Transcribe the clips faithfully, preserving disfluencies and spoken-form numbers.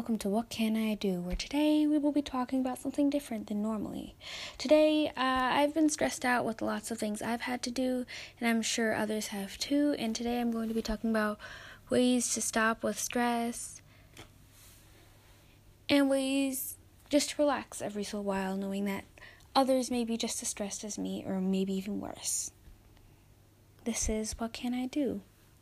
welcome to What Can I Do, where today we will be talking about something different than normally. Today, uh, I've been stressed out with lots of things I've had to do, and I'm sure others have too, and today I'm going to be talking about ways to stop with stress, and ways just to relax every so while, knowing that others may be just as stressed as me, or maybe even worse. This is What Can I Do?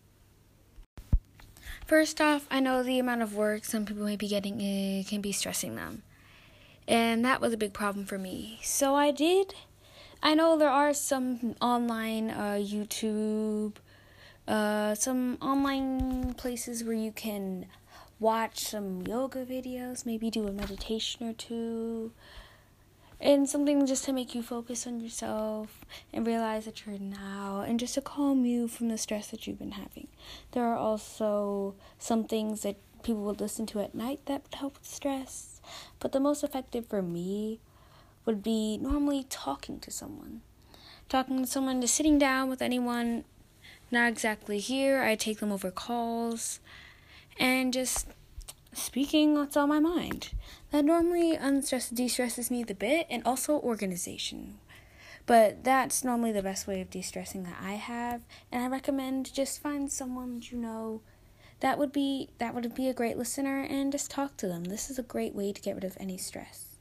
First off, I know the amount of work some people may be getting uh, can be stressing them. And that was a big problem for me. So I did. I know there are some online uh, YouTube, uh, some online places where you can watch some yoga videos, maybe do a meditation or two, and something just to make you focus on yourself and realize that you're now, and just to calm you from the stress that you've been having. There are also some things that people would listen to at night that would help with stress, but the most effective for me would be normally talking to someone. Talking to someone, just sitting down with anyone, not exactly here. I take them over calls, and just speaking what's on my mind. That normally unstress de-stresses me the bit, and also organization. But that's normally the best way of de-stressing that I have, and I recommend just find someone that you know that would be that would be a great listener, and just talk to them. This is a great way to get rid of any stress.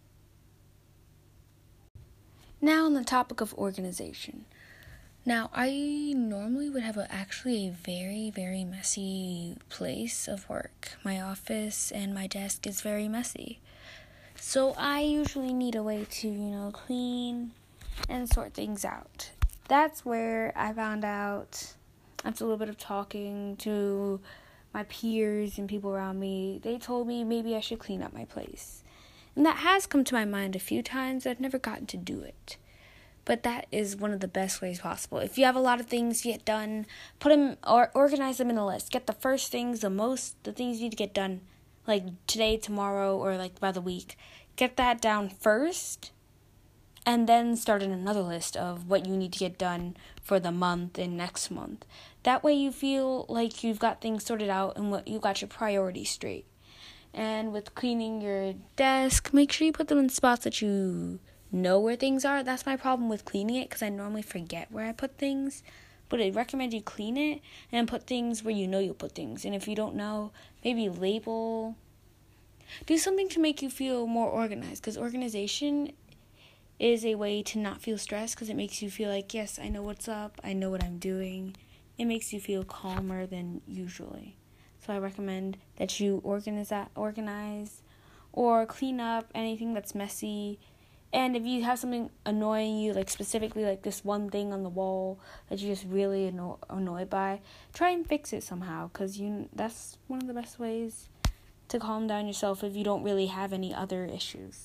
Now on the topic of organization. Now, I normally would have a, actually a very, very messy place of work. My office and my desk is very messy. So I usually need a way to, you know, clean and sort things out. That's where I found out, after a little bit of talking to my peers and people around me, they told me maybe I should clean up my place. And that has come to my mind a few times. I've never gotten to do it. But that is one of the best ways possible. If you have a lot of things to get done, put them or organize them in a list. Get the first things, the most, the things you need to get done, like today, tomorrow, or like by the week. Get that down first, and then start in another list of what you need to get done for the month and next month. That way you feel like you've got things sorted out and what you got your priorities straight. And with cleaning your desk, make sure you put them in spots that you know where things are. That's my problem with cleaning it, because I normally forget where I put things. But I recommend you clean it and put things where you know you'll put things. And if you don't know, maybe label. Do something to make you feel more organized, because organization is a way to not feel stressed, because it makes you feel like, yes, I know what's up, I know what I'm doing. It makes you feel calmer than usually. So I recommend that you organize that, organize or clean up anything that's messy. And if you have something annoying you, like specifically like this one thing on the wall that you're just really anno- annoyed by, try and fix it somehow, because you that's one of the best ways to calm down yourself if you don't really have any other issues.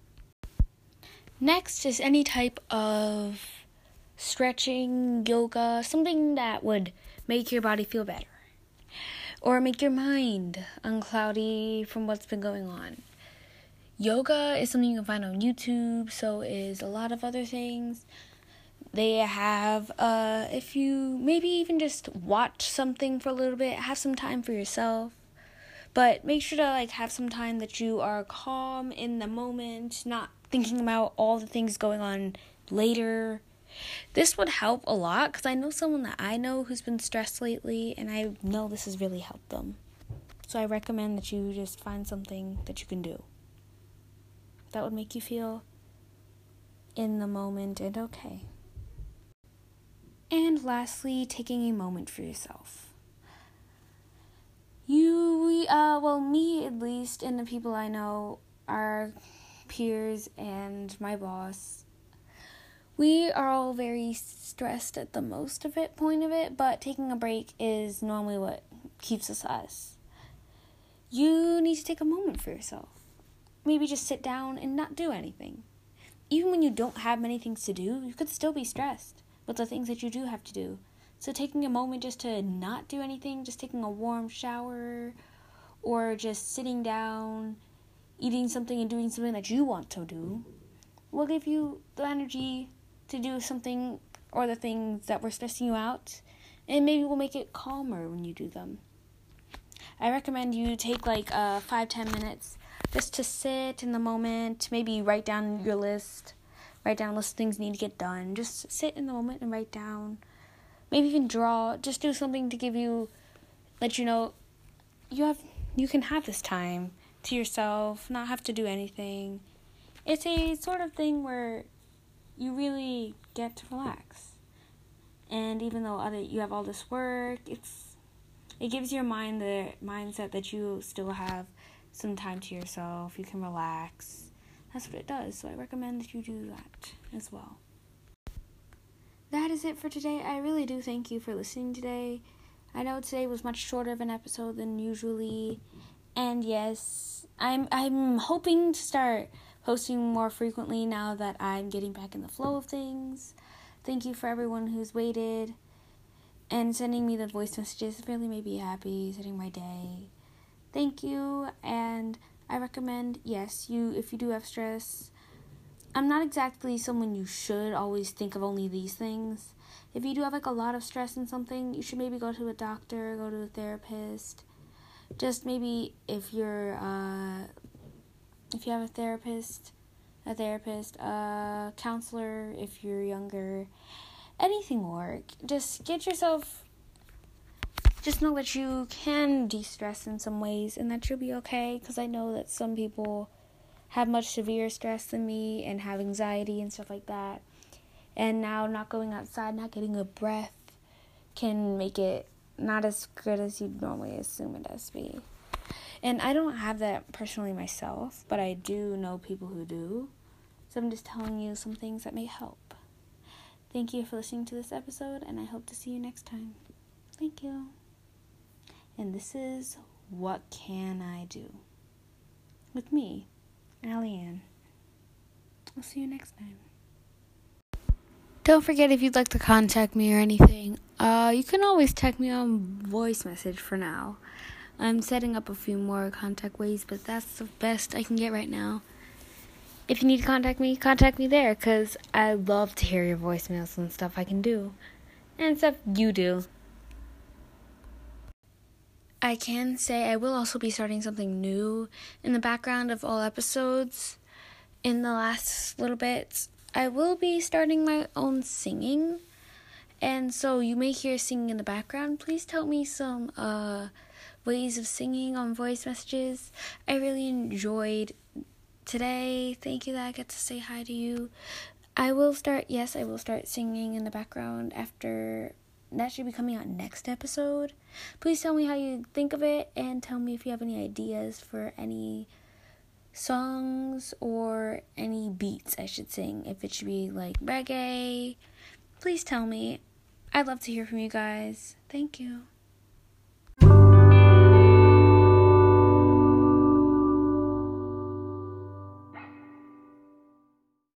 Next is any type of stretching, yoga, something that would make your body feel better, or make your mind uncloudy from what's been going on. Yoga is something you can find on YouTube, so is a lot of other things. They have, uh, if you maybe even just watch something for a little bit, have some time for yourself. But make sure to, like, have some time that you are calm in the moment, not thinking about all the things going on later. This would help a lot, because I know someone that I know who's been stressed lately, and I know this has really helped them. So I recommend that you just find something that you can do that would make you feel in the moment and okay. And lastly, taking a moment for yourself. You, uh, well, me at least, and the people I know, our peers and my boss, we are all very stressed at the most of it, point of it, but taking a break is normally what keeps us us. You need to take a moment for yourself. Maybe just sit down and not do anything. Even when you don't have many things to do, you could still be stressed with the things that you do have to do. So taking a moment just to not do anything, just taking a warm shower, or just sitting down, eating something and doing something that you want to do, will give you the energy to do something or the things that were stressing you out, and maybe will make it calmer when you do them. I recommend you take like uh five, ten minutes just to sit in the moment, maybe write down your list, write down a list of things you need to get done. Just sit in the moment and write down. Maybe even draw. Just do something to give you, let you know, you have, you can have this time to yourself, not have to do anything. It's a sort of thing where you really get to relax. And even though other you have all this work, it's it gives your mind the mindset that you still have some time to yourself. You can relax. That's what it does. So I recommend that you do that as well. That is it for today. I really do thank you for listening today. I know today was much shorter of an episode than usually. And yes, I'm I'm hoping to start posting more frequently now that I'm getting back in the flow of things. Thank you for everyone who's waited and sending me the voice messages. It really made me happy, setting my day. Thank you, and I recommend, yes, you if you do have stress, I'm not exactly someone you should always think of only these things. If you do have like a lot of stress in something, you should maybe go to a doctor, go to a therapist. Just maybe if you're, uh, if you have a therapist, a therapist, a counselor, if you're younger, anything will work. Just get yourself, just know that you can de-stress in some ways and that you'll be okay, because I know that some people have much severe stress than me and have anxiety and stuff like that. And now not going outside, not getting a breath can make it not as good as you'd normally assume it does be. And I don't have that personally myself, but I do know people who do. So I'm just telling you some things that may help. Thank you for listening to this episode, and I hope to see you next time. Thank you. And this is What Can I Do? With me, Allie-Ann. I'll see you next time. Don't forget, if you'd like to contact me or anything, uh, you can always text me on voice message for now. I'm setting up a few more contact ways, but that's the best I can get right now. If you need to contact me, contact me there, because I love to hear your voicemails and stuff I can do. And stuff you do. I can say I will also be starting something new in the background of all episodes. In the last little bit, I will be starting my own singing. And so you may hear singing in the background. Please tell me some uh, ways of singing on voice messages. I really enjoyed today. Thank you that I get to say hi to you. I will start, yes, I will start singing in the background after, that should be coming out next episode. Please tell me how you think of it, and tell me if you have any ideas for any songs or any beats I should sing. If it should be like reggae, please tell me. I'd love to hear from you guys. Thank you.